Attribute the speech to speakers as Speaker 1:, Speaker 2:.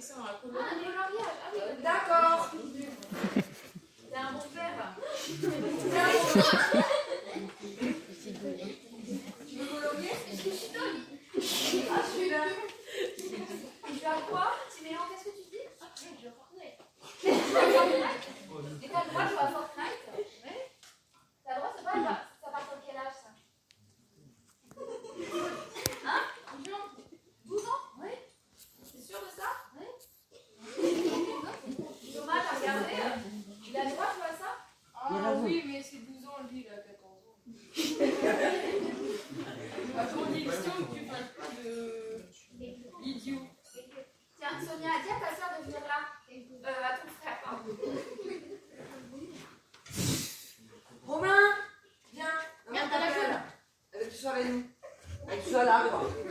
Speaker 1: ça, un coloriage.
Speaker 2: Ah, un coloriage. Ah oui,
Speaker 3: D'accord.
Speaker 2: c'est un bon père.
Speaker 3: Tu veux colorier?
Speaker 2: Est-ce que je suis dingue? Ah, je suis là. Tu fais à quoi? Tu mélanges, qu'est-ce que tu dis? Ah, je joue à Fortnite. Et t'as le droit de jouer à Fortnite? Oui. T'as le droit, c'est pas, ça part de quel âge ça? Hein? 12 ans? Oui. T'es sûr de ça? Oui. Thomas, t'as regardé? Il a le droit de jouer à ça?
Speaker 1: Ah oui, mais c'est 12 ans, lui, il a 14 ans. À condition que tu fasses pas de l'idiot.
Speaker 2: Tiens, Sonia, dis à ta soeur de venir là. À ton frère, pardon.
Speaker 3: Romain, viens.
Speaker 2: Viens, t'as la gueule.
Speaker 3: Avec tu sois avec nous. Avec tu sois là, quoi.